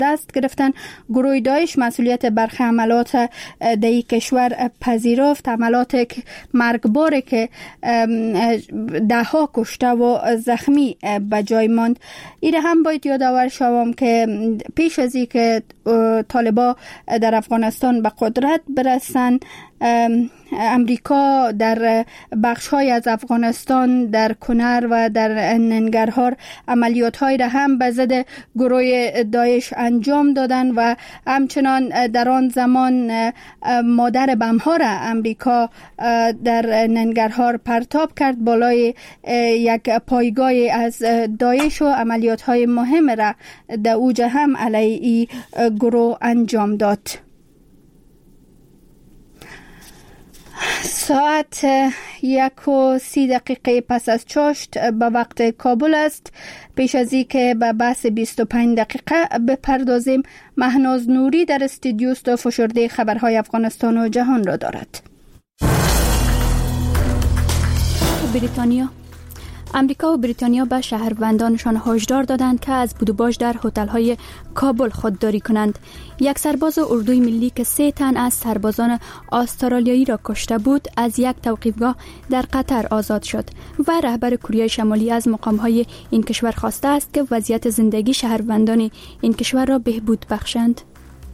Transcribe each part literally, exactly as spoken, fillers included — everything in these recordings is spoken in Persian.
دست گرفتن. گروه داعش مسئولیت برخی عملات در این کشور پذیرفت، عملات مرگباری که ده ها کشته و زخمی به جای ماند. این هم باید یادآور شوم که پیش از این که طالبان در افغانستان به قدرت برسن، امریکا در بخش‌های از افغانستان، در کنر و در ننگرهار عملیات‌های را هم به ضد گروه داعش انجام دادن و همچنان در آن زمان مادر بم‌ها را امریکا در ننگرهار پرتاب کرد بالای یک پایگاه از داعش و عملیات‌های مهم را در اوج هم علیه این گروه انجام داد. ساعت یک و سی دقیقه پس از چاشت به وقت کابل است. پیش از این که به بحث بیست و پنج دقیقه بپردازیم، مهناز نوری در استودیو است و فشرده خبرهای افغانستان و جهان را دارد. بریتانیا امریکا و بریتانیا به شهروندانشان هشدار دادند که از بود و باش در هتل‌های کابل خودداری کنند. یک سرباز اردوی ملی که سه تن از سربازان استرالیایی را کشته بود از یک توقیفگاه در قطر آزاد شد و رهبر کره شمالی از مقام‌های این کشور خواسته است که وضعیت زندگی شهروندان این کشور را بهبود بخشند.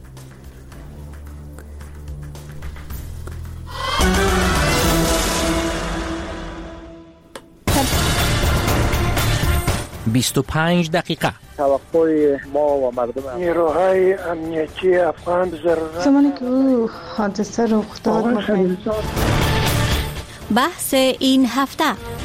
بیست و پنج دقیقه. توقع ما و مردم نیروهای امنیتی افغان ضرورت زمانی که او حادثه رخ داد بحث این هفته.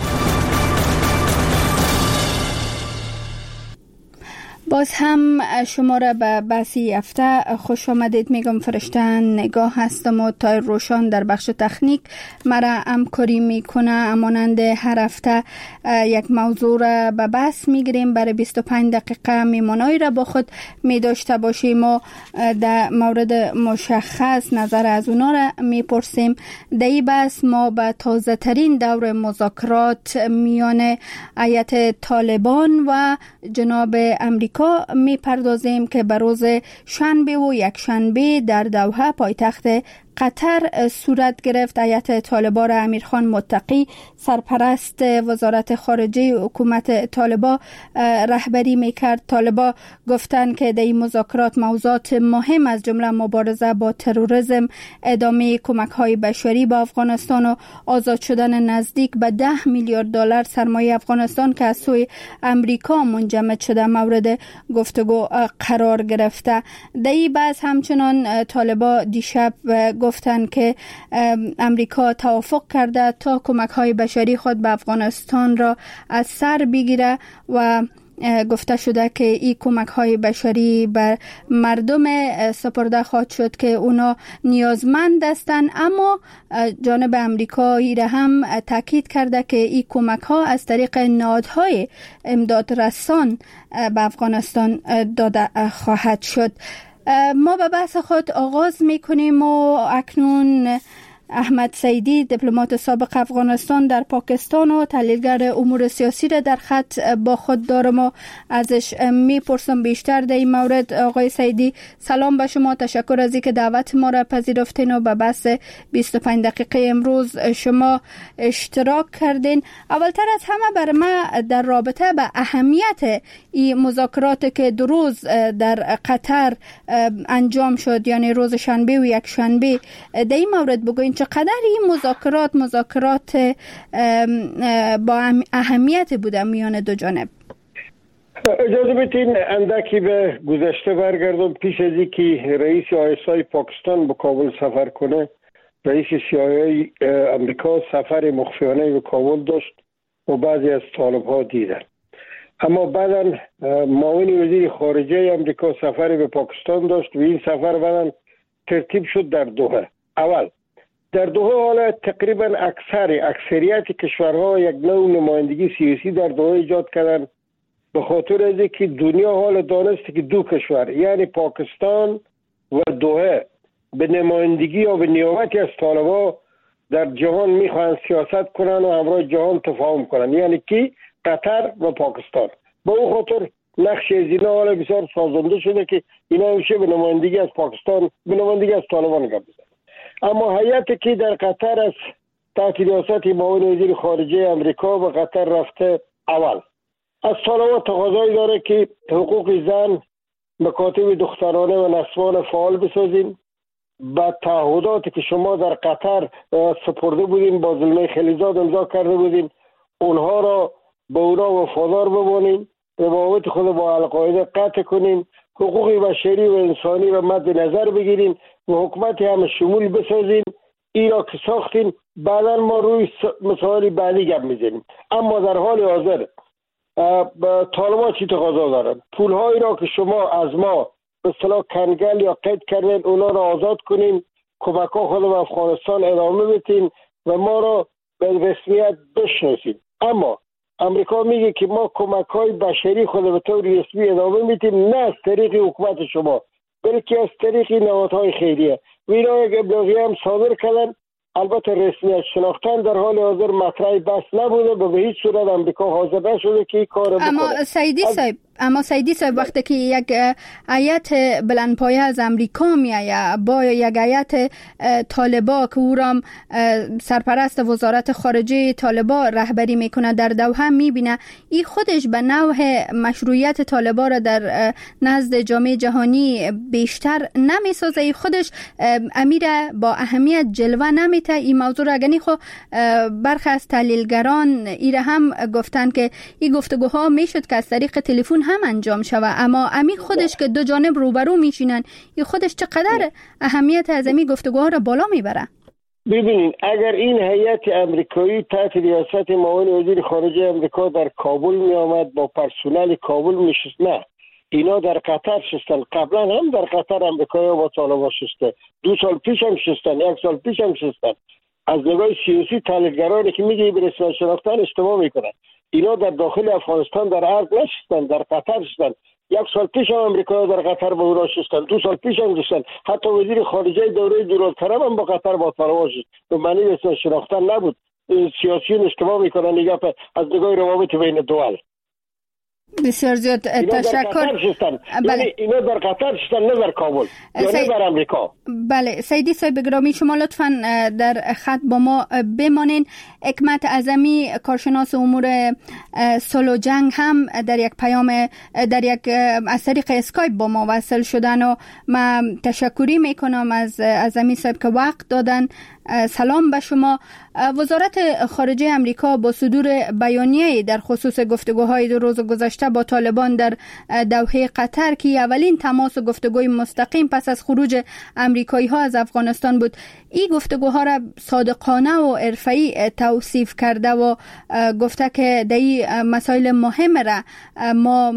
باز هم شما را به بحثی هفته خوش آمدید میگم. فرشته نگاه هستم و تای روشان در بخش تکنیک مرا همکاری میکنه. امانند هر هفته یک موضوع را به بحث میگیریم. برای بیست و پنج دقیقه میمانایی را با خود میداشته باشیم و در مورد مشخص نظر از اونا را میپرسیم. در این بحث ما به تازه ترین دور مذاکرات میان هیئت طالبان و جناب امریکا می پردازیم که به روز شنبه و یک شنبه در دوحه پایتخت قطر صورت گرفت. هیئت طالبان را امیرخان متقی سرپرست وزارت خارجه حکومت طالبان رهبری میکرد. طالبان گفتند که در این مذاکرات موضوعات مهم از جمله مبارزه با تروریسم، ادامه کمک‌های بشری به افغانستان و آزاد شدن نزدیک به ده میلیارد دلار سرمایه افغانستان که از سوی امریکا منجمد شده مورد گفتگو قرار گرفته. در این بحث همچنان طالبان دیشب گفتند که امریکا توافق کرده تا کمک‌های بشری خود به افغانستان را از سر بگیره و گفته شده که این کمک‌های بشری بر مردم سپرده خواهد شد که اونا نیازمند هستند. اما جانب امریکایی را هم تاکید کرده که این کمک‌ها از طریق نهادهای امداد رسان به افغانستان داده خواهد شد. ما به بحث خود آغاز میکنیم و اکنون احمد سیدی دیپلمات سابق افغانستان در پاکستان و تحلیلگر امور سیاسی را در خط با خود دارم و ازش میپرسم بیشتر در این مورد. آقای سیدی سلام به شما، تشکر از اینکه دعوت ما را پذیرفتین و به بحث بیست و پنج دقیقه امروز شما اشتراک کردین. اولتر از همه برای ما در رابطه به اهمیت این مذاکرات که دو روز در قطر انجام شد، یعنی روز شنبه و یک شنبه، در این مورد بگوین چقدر این مذاکرات مذاکرات با اهمیت بوده میان دو جانب؟ اجازه بدین اندکی به گذشته برگردم. پیش از اینکه رئیس آی اس آی پاکستان به کابل سفر کنه، رئیس سی آی ای امریکا سفر مخفیانه به کابل داشت و بعضی از طالب ها دیدن. اما بعدا معاون وزیر خارجه امریکا سفر به پاکستان داشت و این سفر بعدا ترتیب شد در دوحه. اول در دوحه حالا تقریبا اکثر اکثریت کشورها یک نوع نمایندگی سیاسی در دوحه ایجاد کردن، به خاطر از اینکه دنیا حالا دانسته که دو کشور یعنی پاکستان و دوحه به نمایندگی یا به نیابتی از طالبان در جهان میخوان سیاست کنن و همراه جهان تفاهم کنن، یعنی که قطر و پاکستان. به اون خاطر نقش از اینا حالا بسیار سازنده شده که اینا میشه به نمایندگی از پاکستان، به نمایندگی از طالبان گپ بزنه. اما هیئتی که در قطر از تحت ریاست معاون وزیر خارجه امریکا به قطر رفته، اول از طالبان تقاضایی داره که حقوق زن، مکاتب دخترانه و نسوان فعال بسازیم. با تعهداتی که شما در قطر سپرده بودین، با زلمه خلیزاد امضا کرده بودین، اونها را به اونا وفادار بمانیم، روابط خود با القاعده قطع کنیم، حقوق بشری و انسانی را مد نظر بگیریم و حکومت هم شمول بسازیم. این را که ساختیم، بعدا ما روی مسائل بعدی گپ میزنیم. اما در حال حاضر طالبان چی تقاضا دارن؟ پولهایی را که شما از ما به اصطلاح کنگل یا قید کردن، اونا را آزاد کنیم، کمک‌ها خود به افغانستان ادامه بدین و ما را به رسمیت بشناسید. اما امریکا میگه که ما کمک‌های بشری خود به طور رسمی ادامه میدیم، نه از طریق حکومت شما بلکه از طریق نهادهای خیریه. و اینا یک ابلاغیه هم صادر کردن. البته رسمیت شناختن در حال حاضر مطرح بحث نبوده و به هیچ صورت امریکا حاضر نشده که این کار بکنه. اما سیدی صاحب اما سیدی صاحب وقتی که یک هیئت بلندپایه از امریکا میآید با یک هیئت طالبا که او را سرپرست وزارت خارجه طالبا رهبری میکنه در دوحه، میبینه این خودش به نوع مشروعیت طالبا را در نزد جامعه جهانی بیشتر نمیسازه. این خودش امیر با اهمیت جلوه نمیته. این موضوع را اگنی خو برخی از تحلیلگران ایره هم گفتن که این گفتگوها میشد که از طریق تلفن هم انجام شوه، اما امی خودش که دو جانب روبرو میشینن، این خودش چقدر اهمیت از امی گفتگوها را بالا میبره؟ ببینید، اگر این هیئت امریکایی تحت ریاست معاون وزیر خارجه امریکا در کابل می آمد، با پرسنل کابل میشست، نه، اینا در قطر شستن. قبلا هم در قطر امریکایی با طالبان شسته، دو سال پیش هم شستن، یک سال پیش هم شستن. از نگاه سیاسی تحلیلگرانی که میگه به رسمیت شناختن اشتباه میکنن. اینا در داخل افغانستان در ارگ نشستن، در قطر شستن. یک سال پیش هم امریکا در قطر با اونا شستن، دو سال پیش هم شستن. حتی وزیر خارجه دوره دونالد ترامپ هم با قطر با طالبان شست. به معنی رسمیت شناختن نبود. سیاسیون اشتباه میکنن نگاه از نگاه روابط بین دول. بسیار زیاد تشکر. بله. اینا در قطر شستن، نه در کابل یا نه در امریکا. بله سیدی صاحب گرامی، شما لطفاً در خط با ما بمانین. حکمت اعظمی کارشناس امور صلح و جنگ هم در یک پیام در یک از طریق اسکایپ با ما وصل شدن و من تشکری میکنم از اعظمی صاحب که وقت دادن. سلام به شما. وزارت خارجه امریکا با صدور بیانیه در خصوص گفتگوهای دو روز گذشته با طالبان در دوحه قطر که اولین تماس و گفتگوی مستقیم پس از خروج امریکایی ها از افغانستان بود، این گفتگوها را صادقانه و حرفه‌ای توصیف کرده و گفته که در این مسائل مهم را ما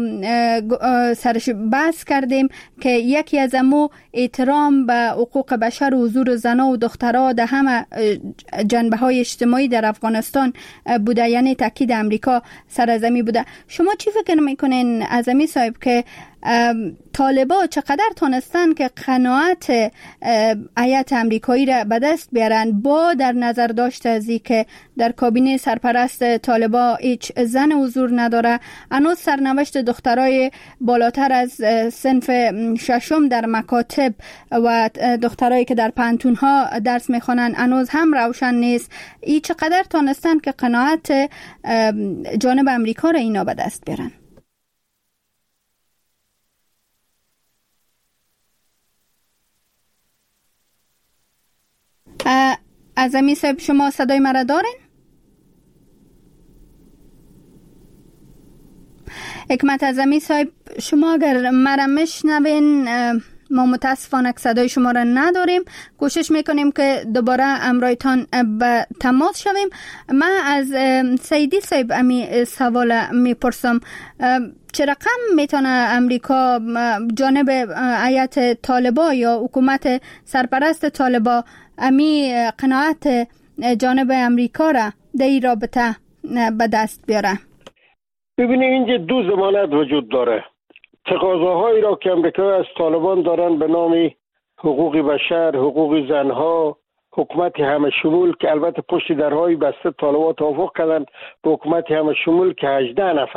سرش بحث کردیم که یکی از امو احترام به حقوق بشر و حضور زنان و دخترها در همه جنبه های اجتماعی در افغانستان بوده، یعنی تاکید امریکا سرزمی بوده. شما چی فکر میکنین اعظمی صاحب که طالبا چقدر تونستن که قناعت هیئت امریکایی را به دست بیارن با در نظر داشته از که در کابینه سرپرست طالبا هیچ زن حضور نداره، هنوز سرنوشت دخترای بالاتر از صنف ششم در مکاتب و دخترایی که در پانتون ها درس میخوانن هنوز هم روشن نیست. این چقدر تونستن که قناعت جانب امریکا را اینا به دست بیارن؟ اعظمی صاحب شما صدای مرا دارین؟ حکمت اعظمی صاحب شما اگر مرا میشنوین، ما متاسفانه که صدای شما را نداریم. کوشش میکنیم که دوباره امرایتان به تماس شویم. من از سیدی صاحب امی سوال میپرسم، چه رقم میتونه امریکا جانب هیئت طالبا یا حکومت سرپرست طالبا امی قناعت جانب امریکا را در این رابطه به دست بیاره؟ ببینید، اینجا دو ضمانت وجود داره. تقاضاهایی را که امریکا از طالبان دارن به نام حقوق بشر، حقوق زنها، حکومت همه شمول که البته پشت درهای بسته طالبان توافق کردن به حکومت همه شمول که هجده نفر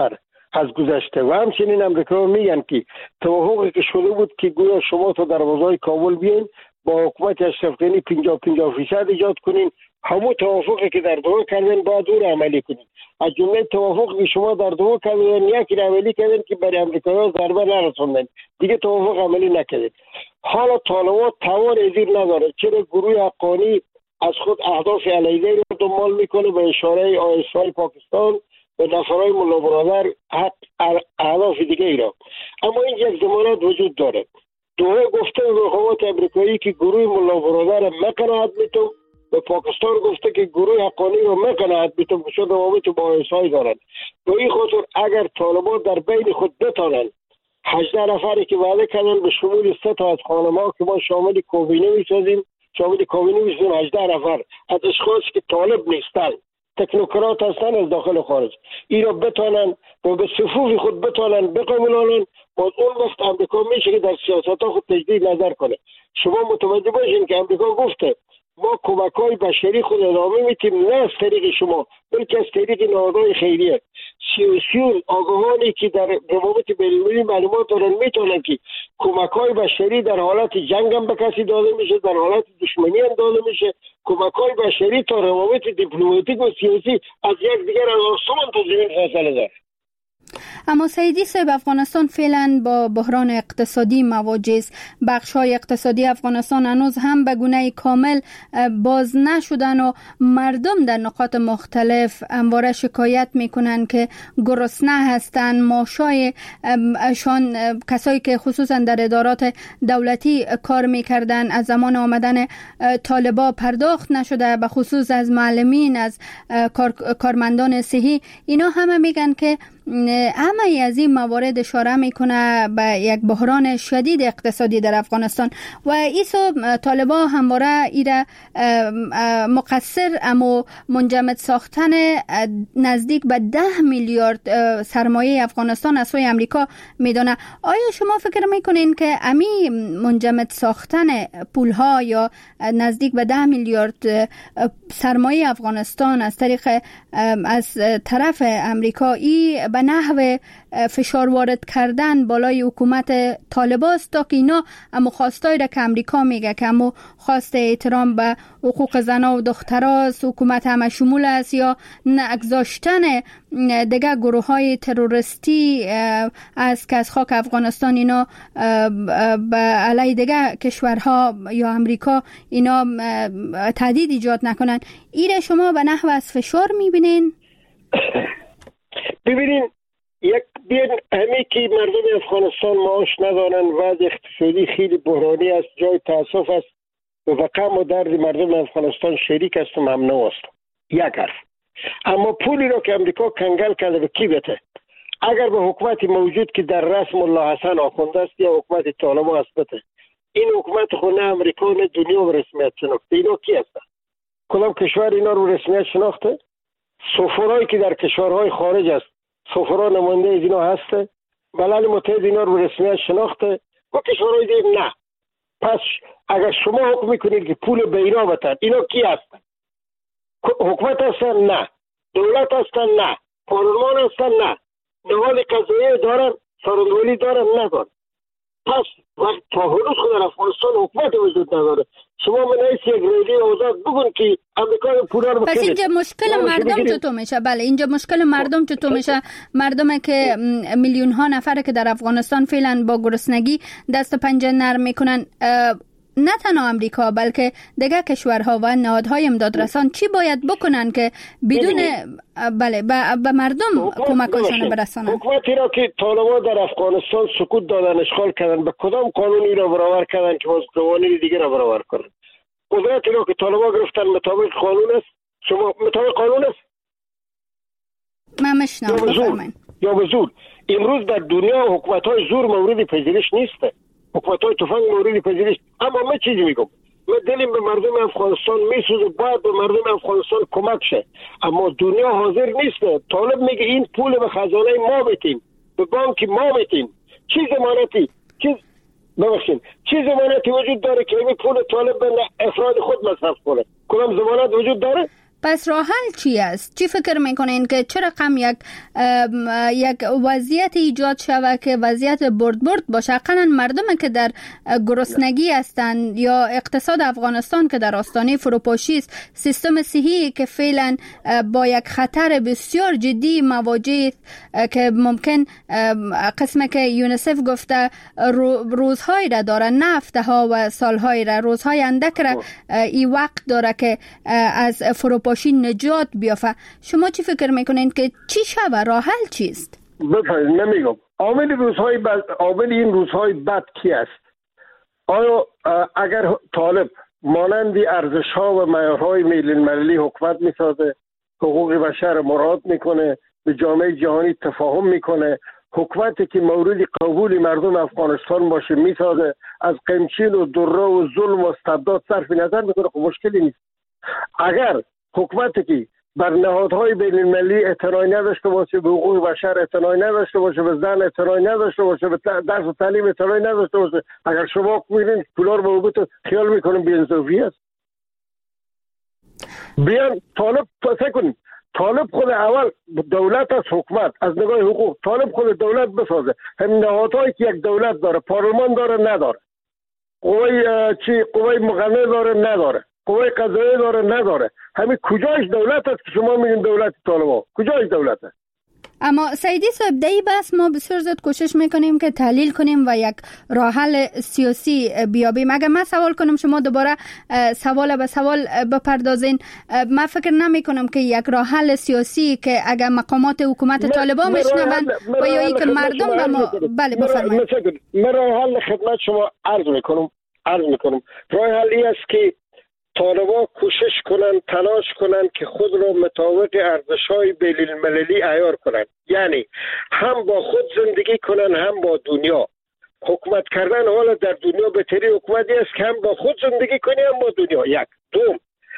از گذشته. و همچنین امریکا میگن که توافقی که شده بود که گویا شما تا دروازه‌های کابل بیاین با حکومت اشرف غنی پنجاه پنجاه فیصد ایجاد کنین، همون توافقی که در دوحه کردن باید اون عملی کنین. از جمله توافقی که شما در دوحه کردن یکی عملی کردن که برای امریکایی‌ها ضربه نرسوندن، دیگه توافق عملی نکردن. حالا طالبان توان ازیر نداره، چرا گروه حقانی از خود اهداف علیحده رو دنبال میکنه به اشاره آیسای پاکستان و نفرهای ملا برادر حق اهداف دیگه ای را. اما این یک ضمانت وجود داره. دوحه گفته به حکومت امریکایی که گروه ملا برادر مقناعت میتون، به پاکستان گفته که گروه حقانی رو مقناعت میتون که شد روابط با آیسای دارن. به این خاطر اگر طالبان در بین خود بتانن هجده نفری که وعده کردن به شمول سه تا از خانم‌ها که ما شامل کوبینه میسازیم شامل کوبینه میسازیم هجده نفر از اشخاص که طالب نیستن، تکنوکرات هستن از داخل و خارج، این را بتانن و به صفوف خود بتانن بقبولانن، باز اون وقت امریکا میشه که در سیاست ها خود تجدید نظر کنه. شما متوجه باشین که امریکا گفته ما کمک‌های بشری خود ادامه میتیم، نه از طریق شما بلکه از طریق نهادهای خیریه. سیاسیون آگاهانی که در روابط بین‌المللی معلومات دارن میتونن که کمک‌های بشری در حالت جنگ هم به کسی داده میشه، در حالت دشمنی هم داده میشه. کمک‌های بشری تا روابط دیپلماتیک و سیاسی از یک دیگر از آسمان تا زمین فاصله داره. اما سیدی صاحب، افغانستان فعلا با بحران اقتصادی مواجه است. بخش‌های اقتصادی افغانستان هنوز هم به گونه کامل باز نشدن و مردم در نقاط مختلف همواره شکایت میکنن که گرسنه هستن. معاشای شان کسایی که خصوصا در ادارات دولتی کار میکردن از زمان آمدن طالبا پرداخت نشده، به خصوص از معلمین، از کار، کارمندان صحی. اینا همه میگن که همه از این موارد اشاره میکنه به یک بحران شدید اقتصادی در افغانستان و ایسو طالبان همواره ایره مقصر اما منجمد ساختن نزدیک به ده میلیارد سرمایه افغانستان از سوی امریکا میدانه. آیا شما فکر میکنین که امی منجمد ساختن پولها یا نزدیک به ده میلیارد سرمایه افغانستان از طریق از طرف امریکایی به نحو فشار وارد کردن بالای حکومت طالبان است تا که اینا اما خواستایی را که امریکا میگه که اما خواست احترام به حقوق زنها و دختراست، حکومت همه شمول است، یا نگذاشتن دیگه گروه های تروریستی از که از خاک افغانستان اینا به علیه دیگه کشورها یا امریکا اینا تهدید ایجاد نکنن، ایره شما به نحو از فشار میبینین؟ ببینین، یک دین همی که مردم افغانستان معاش ندارن، وضع اقتصادی خیلی بحرانی است، جای تاسف است و غم و درد مردم افغانستان شریک است و ممنوع است. یک حرف. اما پولی رو که امریکا کنگل کرده به کی بده؟ اگر به حکومت موجود که در رسم الله حسن آخونده است یا حکومت طالبان است بده، این حکومت خونه امریکا نه دنیا به رسمیت شناخته. اینا کی هستن؟ کدام کشور اینا رو رسمیت شناخته؟ سفرایی که در کشورهای خارج است، سفرا نماینده از اینا هسته؟ ملل متحد اینا رو رسمیت شناخته؟ و کشورهای دیگه نه. پس اگر شما حکم میکنید که پول به اینا بدن، اینا کی هستن؟ حکومت هستن؟ نه. دولت هستن؟ نه. پارلمان هستن؟ نه. نهاد قضاییه دارن؟ سارندولی دارن؟ ندارن. پس وقت تا هنوز خود در افغانستان حکومت وجود نداره. شما من ایسی یک ریلی آزاد بگون که امریکا پولا رو بکنید. پس اینجا مشکل مردم چطور میشه؟ بله، اینجا مشکل مردم چطور میشه؟ مردمه که میلیون ها نفره که در افغانستان فعلا با گرسنگی دست و پنجه نرم میکنن، نه تنها امریکا بلکه دیگر کشورها و نهادهای امدادرسان چی باید بکنن که بدون بله به مردم کمکاشون برسانن؟ حکومتی را که طالبان در افغانستان سکوت دادن، اشغال کردن، به کدام قانونی را برابر کردن که باز قوانین دیگه را برابر کنن؟ قدرتی را که طالبان گرفتن مطابق قانون است؟ شما مطابق قانون است؟ من مشنم بفرمایید. یا به زور. امروز در دنیا حکومت‌های زور مورد پذیرش نیست. حکومت‌های تفنگ مورد پذیرش. اما من چیزی میگم، من دلم به مردم افغانستان میسوزه، باید به مردم افغانستان کمک شه. اما دنیا حاضر نیست. طالب میگه این پول به خزانه ما بدیم، به بانک ما بدیم. چی ضمانتی؟ چیز ببخشید چی ضمانتی وجود داره که این پول طالب به افراد خود مصرف کنه؟ کدام ضمانت وجود داره؟ پس راه حل چی است؟ چی فکر میکنین که چه رقم یک یک وضعیت ایجاد شود که وضعیت برد برد باشه؟ حقاً مردمی که در گرسنگی هستند یا اقتصاد افغانستان که در آستانه فروپاشی است، سیستم صحی که فعلا با یک خطر بسیار جدی مواجه که ممکن قسمه که یونیسف گفته روزهای را داره، نه هفته ها و سالهای را، روزهای اندک را این وقت داره که از فروپاشی نجات بیافته. شما چی فکر میکنین که چی شود؟ راه حل چیست؟ بفرمایید. نمیگم عامل روزهای بد، عامل این روزهای بد کی است؟ آیا اگر طالب مانند ارزش‌ها و معیارهای بین المللی حکومت میسازه، حقوق بشر مراعات میکنه، به جامعه جهانی تفاهم میکنه، حکومتی که مورد قبول مردم افغانستان باشه میسازه، از قمچین و دره و ظلم و استبداد صرف نظر میکنه، خب مشکلی نیست. اگر حکومتی که بر نهادهای بین المللی اعتنایی نداشته باشه، به حقوق بشر اعتنایی نداشته باشه، به زن اعتنایی نداشته باشه، به درس و تعلیم اعتنایی نداشته باشه، اگر شما میرین پولار به حقوق خیال میکنم بی‌انصافی است. بیان طالب فکر کنید، طالب خود اول دولت از حکومت از نگاه حقوق، طالب خود دولت بسازه. هم نهادهایی که یک دولت داره، پارلمان داره نداره، قوای چی قوای مقننه داره نداره، قوای قضاییه داره نداره، همین کجایش دولت است که شما میگین دولت طالبان؟ کجایش دولت است؟ اما سیدی صاحب، دی بس ما بسیار زیاد کوشش میکنیم که تحلیل کنیم و یک راه حل سیاسی بیابیم. اگر من سوال کنم شما دوباره سوال به سوال بپردازین، من فکر نمی کنم که یک راه حل سیاسی که اگر مقامات حکومت طالبان میشنون و یا ای که مردم به ما بله بفرمایید. من راه حل خدمت شما عرض میکنم عرض میکنم راه حلی است که طالبان کوشش کنن، تلاش کنن که خود را مطابق ارزش‌های بین المللی عیار کنن، یعنی هم با خود زندگی کنن هم با دنیا. حکومت کردن حالا در دنیا بهتری حکومتی است که هم با خود زندگی کنی هم با دنیا. یک دوم،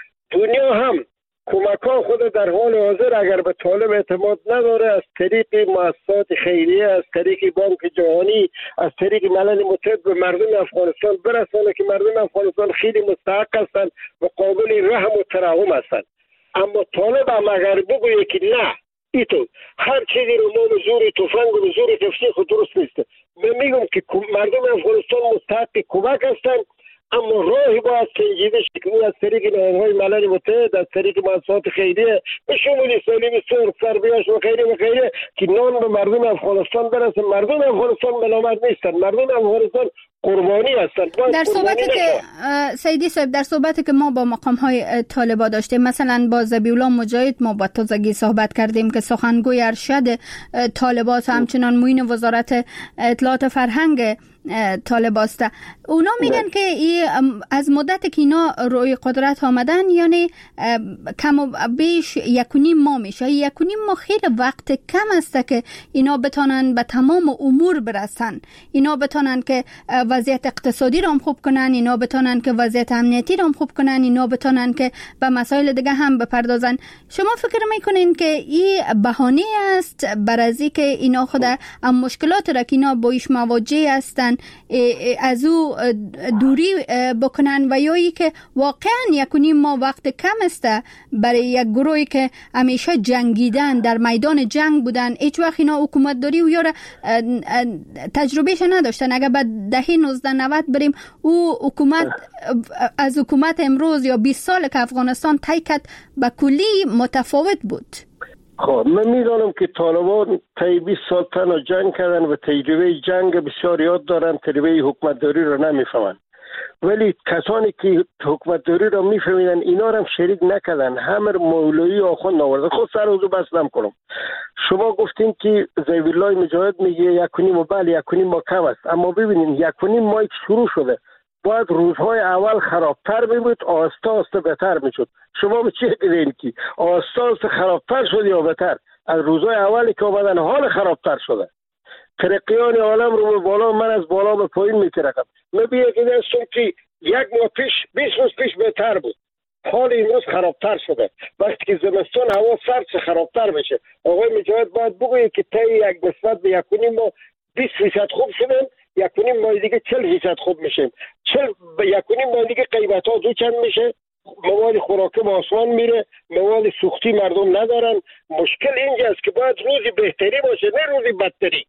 دنیا هم کمک‌ها خود در حال حاضر اگر به طالب اعتماد نداره، از طریق مؤسسات خیریه، از طریق بانک جهانی، از طریق ملل متحد به مردم افغانستان برسانه که مردم افغانستان خیلی مستحق هستند و قابل رحم و ترحم هستند. اما طالب هم اگر بگویه که نه ایتو هر چیزی رو ما به زور تفنگ و به زور تفسیق خود درست نیست، من میگم که مردم افغانستان مستحق کمک هستند، اما راهی باید سنجیده شد که او از طریق نهادهای ملل متحد، از طریق مؤسسات خیریه به شمول سالم سرخ سربیاش و خیریه و خیریه که نان به مردم افغانستان برسه. مردم افغانستان ملامت نیستن، مردم افغانستان قربانی هستن. در صحبتی که سیدی صاحب، در صحبتی که ما با مقام های طالبان داشتیم، مثلا با ذبیح الله مجاهد ما با تازگی صحبت کردیم که سخنگوی ارشد طالبان و همچنان معین وزارت اطلاعات فرهنگ طالبان است. اونا میگن که ای از مدت که اینا روی قدرت آمدن، یعنی کم و بیش یک و نیم ماه میشه. یک و نیم ماه خیلی وقت کم است که اینا بتونن به تمام امور برسن، اینا بتونن که وضعیت اقتصادی رو هم خوب کنن، اینا بتونن که وضعیت امنیتی رو هم خوب کنن، اینا بتونن که به مسائل دیگه هم بپردازن. شما فکر میکنین که این بهانه است برای اینکه اینا خود هم مشکلات را که اینا با ایش مواجه هستن از او دوری بکنن، و یا ای که واقعا یک و نیم ماه وقت کم است برای یک گروهی که همیشه جنگیدن، در میدان جنگ بودن، هیچ وقت اینا حکومت داری و یا تجربهش نداشتن. اگر بعد دهه نوزده نود بریم، او حکومت از حکومت امروز یا بیست سال که افغانستان طی کرد به کلی متفاوت بود. خب من میدانم که طالبان طی بیست سال تنها جنگ کردن و تجربه جنگ بسیار یاد دارن، تجربه حکومتداری را نمیفهمن، ولی کسانی که حکومتداری را میفهمیدن اینا را هم شریک نکردن، همه مولوی آخوند آوردن. خود سر اوضو بس نمی‌کنم. شما گفتین که ذبیح الله مجاهد میگه یک و نیم و بله یک و نیم ماه کم است، اما ببینین یک و نیم ماه شروع شده، باید روزهای اول خرابتر میبود، آسته آسته بهتر میشد. شما به چی دیدین که آسته آسته خرابتر شد یا بهتر؟ از روزهای اولی که آمدن حال خرابتر شده. ترقیان عالم رو به بالا، من از بالا به پایین میترکم. من بیاید هستم که یک ماه پیش بیست روز پیش بهتر بود، حال این روز خرابتر شده. وقتی که زمستان هوا سرد خرابتر بشه، آقای مجاهد باید بگویه که طی یک نسبت به یک و نیم ماه بیست فیصد خوب شدن، یک و نیم ماه دیگه چهل فیصد خوب میشه. چهل به یک و نیم ماه دیگه قیمت ها دو چند میشه، مواد خوراکی به آسمان میره، مواد سوختی مردم ندارن. مشکل اینجاست که باید روزی بهتری باشه نه روزی بدتری.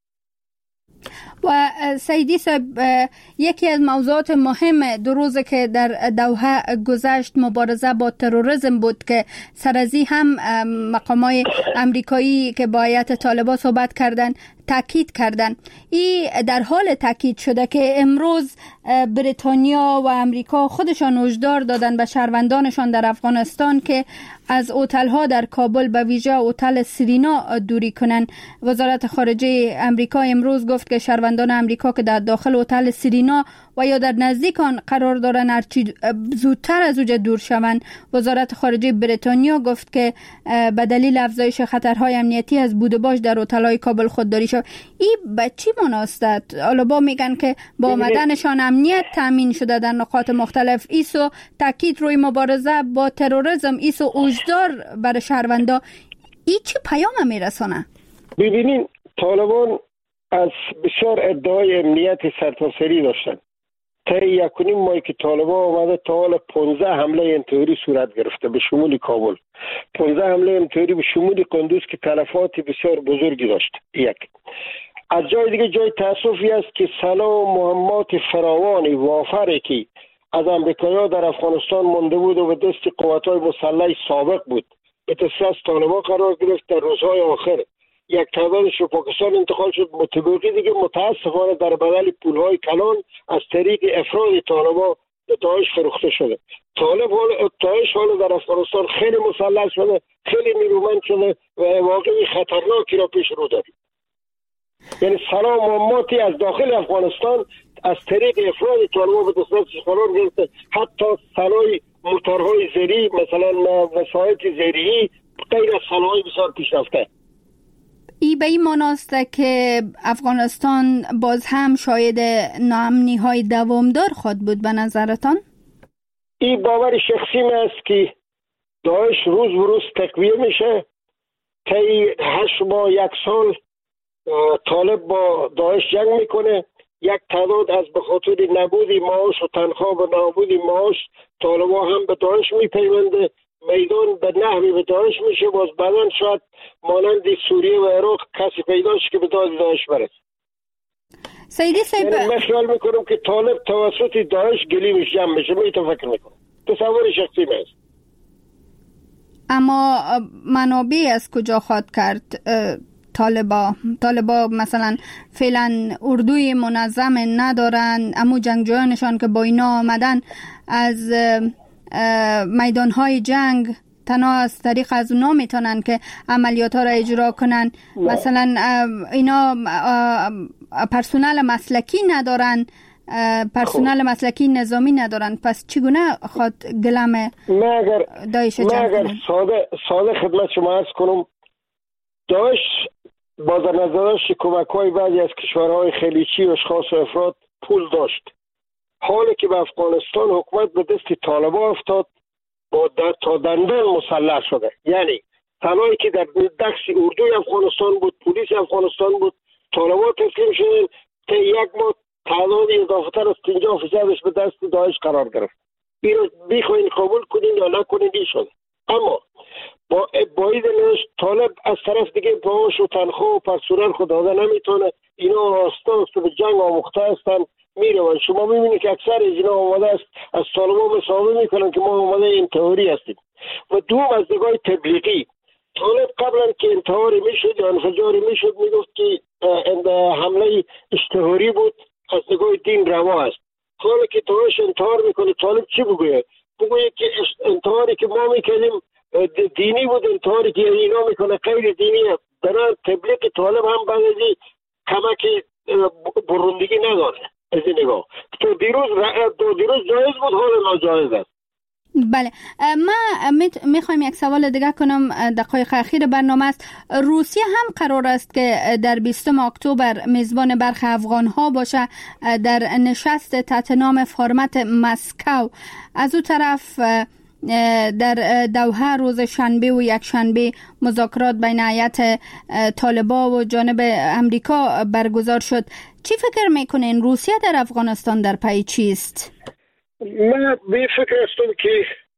و سیدی صاحب، یکی از موضوعات مهم دو روزه که در دوحه گذشت مبارزه با تروریسم بود که سر از این هم مقامای امریکایی که با هیئت طالبان صحبت کردن تاکید کردن. این در حال تاکید شده که امروز بریتانیا و امریکا خودشان هشدار دادن به شهروندانشان در افغانستان که از هتل‌ها در کابل به ویژه هتل سرینا دوری کنن. وزارت خارجه امریکا امروز گفت که شهروندان امریکا که در داخل هتل سرینا و یا در نزدیک آن قرار دارن هرچی زودتر از اوجه دور شوند. وزارت خارجه بریتانیا گفت که به دلیل افزایش خطرهای امنیتی از بود و باش در هتل‌های کابل خودداری شد. این به چی مناسبت؟ حالا با میگن که با آمدنشان امنیت تامین شده در نقاط مختلف. ایسو تاکید روی مبارزه با تروریسم، ایسو هشدار برای شهروندا، این چی پیام میرسونه؟ ببینین طالبان از بسیار ادعای امنیت سرتاسری داشتن. تا یک و نیم ماهی که طالبان آمده تا حال پانزده حمله انتحاری صورت گرفته به شمول کابل، پانزده حمله انتحاری به شمول قندوز که تلفات بسیار بزرگی داشت. یک از جای دیگه جای تاسفی است که سلاح و مهمات فراوانی وافری که از امریکایی‌ها در افغانستان مانده بود و به دست قوت‌های مسلح سابق بود به دست طالبان قرار گرفت. در روزهای آخر یک تعدادش به پاکستان انتقال شد. متبقی دیگه متاسفانه در بدل پولهای کلان از طریق افراد طالبان به داعش فروخته شده. طالب حال داعش حال در افغانستان خیلی مسلح شده، خیلی نیرومند شده و واقعی خطرناکی را پیش رو داریم. یعنی سلاح مهماتی از داخل افغانستان از طریق افراد طالبان به دستش قرار گرفته. حتی سلاح موتورهای زیری، مثلا وسایط زیری، غیر از سلاح‌های بسیار پیشرفته. ای به این معناست که افغانستان باز هم شاید ناامنی های دوامدار خود بود به نظرتان؟ این باور شخصی من است که داعش روز به روز تقویه میشه. طی هشت ماه یک سال طالب با داعش جنگ میکنه. یک تعداد از به خاطر نبود معاش و تنخواه و نابود معاش طالبان هم به داعش میپیونده. میدان به نحوی به داعش میشه. باز بعدن شاید مانند سوریه و عراق کسی پیداش که به داد داعش برسه. سیدی صاحب، یعنی من خیال میکنم که طالب توسط داعش گلیمش جمع بشه. من فکر میکنم، تصور شخصی من است. اما منابع از کجا خواد کرد طالبا؟ طالبا مثلا فعلا اردوی منظم ندارن، اما جنگجویانشان که با اینا آمدن از میدانهای جنگ تنها از طریق از اونا میتونن که عملیات ها را اجرا کنن. نه. مثلا اینا پرسونل مسلکی ندارن، پرسونل خوب. مسلکی نظامی ندارن. پس چگونه خود گلم داعش جمع کنن؟ اگر ساده, ساده خدمت شما عرض کنم، داعش با در نظر داشت کمک های بعضی از کشورهای خلیجی و اشخاص و افراد پول داشت. حالی که به افغانستان حکومت به دست طالبان افتاد با تا دندان مسلح شده. یعنی تنهایی که در دست اردوی افغانستان بود، پلیس افغانستان بود، طالبان تسلیم شدن. تا یک ماه تعداد اضافه تر از پنجاه فیصدش به دست داعش قرار گرفت. این رو بخواین قبول کنین یا نکنین این شده. اما با باید نوش طالب از طرف دیگه باش و تنخواه و پرسونل خود داده نمیتونه. اینا راستا به جنگ آموخته هستن میروند. شما میبینید که اکثر از اینا آمده است از طالبان مصاحبه میکنن که ما آمده انتحاری هستیم. و دوم از نگاه تبلیغی، طالب قبلا که انتحاری میشد یا انفجاری میشد میگفت که حمله اشتهاری بود، از نگاه دین روا است. حالا که داعش انتحار میکنه طالب چی بگوید؟ بگوید که انتحاری که ما میکنیم دینی بود، انتحاری که اینا میکنه غیر دینی است. برای تبلیغ طالب هم بعضی کمک بروندگی نداره. از این نگاه تو دیروز تو دیروز جایز بود، حالا ناجایز است. بله، ما میخوایم یک سوال دیگه کنم. دقایق اخیر برنامه است. روسیه هم قرار است که در بیستم اکتبر میزبان برخی افغان ها باشه در نشست تحت نام فرمت مسکو. از او طرف در دوحه روز شنبه و یک شنبه مذاکرات بین هیئت طالبان و جانب امریکا برگزار شد. چی فکر میکنین روسیه در افغانستان در پی چیست؟ من به فکر هستم که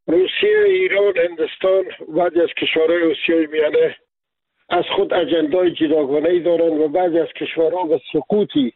روسیه، ایران، هندوستان بعضی از کشورهای آسیای میانه از خود اجندای جداگانه‌ای دارند و بعضی از کشورها به سقوطی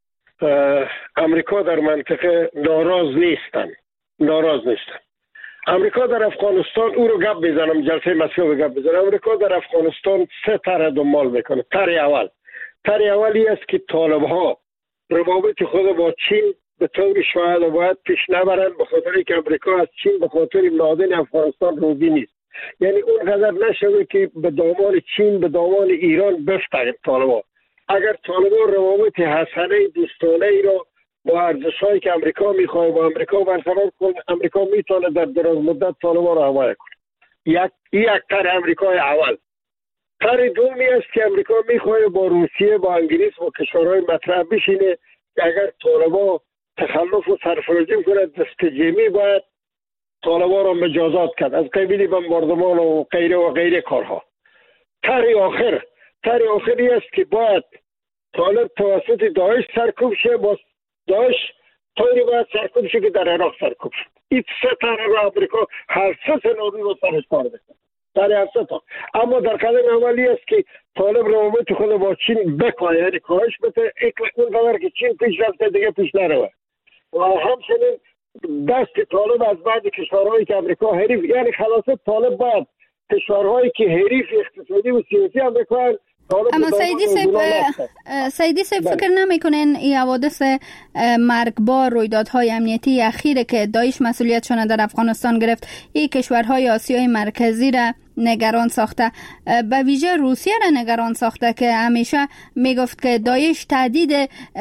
امریکا در منطقه ناراض نیستند. ناراض نیستند. امریکا در افغانستان، او رو گپ بزنم، جلسه مسکو رو گپ بزنم. امریکا در افغانستان سه طرح دنبال میکنه. طرح اول طرح اولی است که طالب ها روابط خود با چین به طور شاید باید پیش نبرند، به خاطر که امریکا از چین به خاطر معادن افغانستان روزی نیست. یعنی اون قدر نشوه که به دامان چین، به دامان ایران بفتند طالبان. اگر طالبان روابط حسنه دوستانه ای را با ارزش‌هایی که امریکا می‌خواد با امریکا برقرار کنه، امریکا میتونه در دراز مدت طالبان را حمایت کنه. یک یک طرح امریکای اول. طرح دومی است که امریکا می‌خواد با روسیه، با انگلیس و کشورهای مطرح بشینه که اگر طالبان تخلف و سرفرازی کنه، دستجمی باید طالبان را مجازات کرد از قبیل بمباردمان و غیره و غیره کارها. طرح آخر طرح آخری است که باید طالب توسط داعش سرکوب شه، با داعش طوری باید سرکوب شه که در عراق سرکوب شد. این سه طرح را امریکا هر سه سناریو رو سرش کار بکنه. طرح هر سه تا. اما در قدم اولی است که طالب روابط خود با چین بکنه، یعنی کاهش بده، اون قدر که چین پیش رفته دیگه پیش نروه. و همچنین دست طالب از بعض کشورهایی که امریکا حریف، یعنی خلاصه طالب باید کشورهایی که حریف اقتصادی و سیاسی امریکا. اما سیدی صاحب سیدی صاحب فکر نمیکنین این حوادث مرگبار، رویدادهای امنیتی اخیره که داعش مسئولیتشان در افغانستان گرفت، این کشورهای آسیای مرکزی را نگران ساخته، به ویژه روسیه را نگران ساخته که همیشه میگفت که داعش تهدید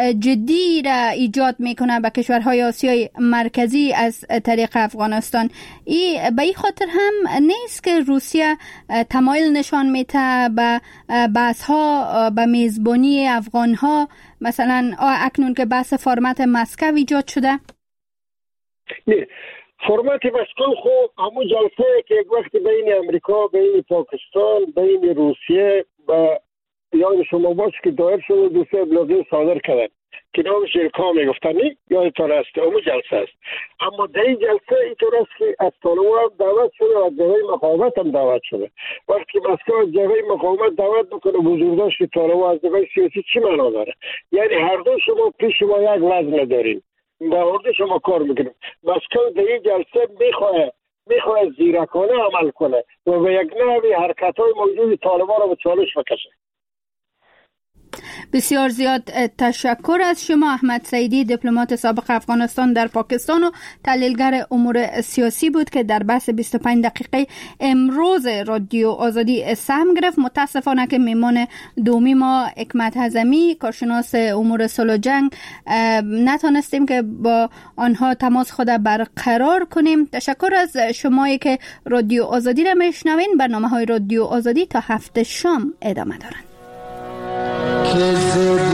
جدی را ایجاد میکنه به کشورهای آسیای مرکزی از طریق افغانستان. این به این خاطر هم نیست که روسیه تمایل نشان میده به بحث ها به میزبانی افغان ها، مثلا اکنون که بحث فرمت مسکو ایجاد شده؟ نه، فرمت مسکو خب همون جلسه که یک وقت بین امریکا، بین پاکستان، بین روسیه و یاد شما باشه که دایر شده دو سه ابلاغیه صادر کردن که نامش ایرکا میگفتن، نی یادتان است، همون جلسه است. اما در این جلسه اینطور است که از طالبان دعوت شده و از جبهه مقاومت هم دعوت شده. وقتی مسکو از جبهه مقاومت دعوت بکنه، بزرگداشت که طالبان از جبهه سیاسی چی معنا داره؟ یعنی هر دو شما پیش ما یک وزن دارین، با ارده شما کار میکنیم. مسکو در این جلسه میخواه میخواه زیرکانه عمل کنه و به یک نوعی حرکت های موجود طالبان را به چالش بکشه. بسیار زیاد تشکر از شما. احمد سیدی، دیپلمات سابق افغانستان در پاکستان و تحلیلگر امور سیاسی بود که در بحث بیست و پنج دقیقه امروز رادیو آزادی سهم گرفت. متاسفانه که میمان دومی ما حکمت حزمی، کارشناس امور صلح و جنگ، نتونستیم که با آنها تماس خود برقرار کنیم. تشکر از شمایی که رادیو آزادی را میشنوین. برنامه های رادیو آزادی تا هفته شام ادامه دارند.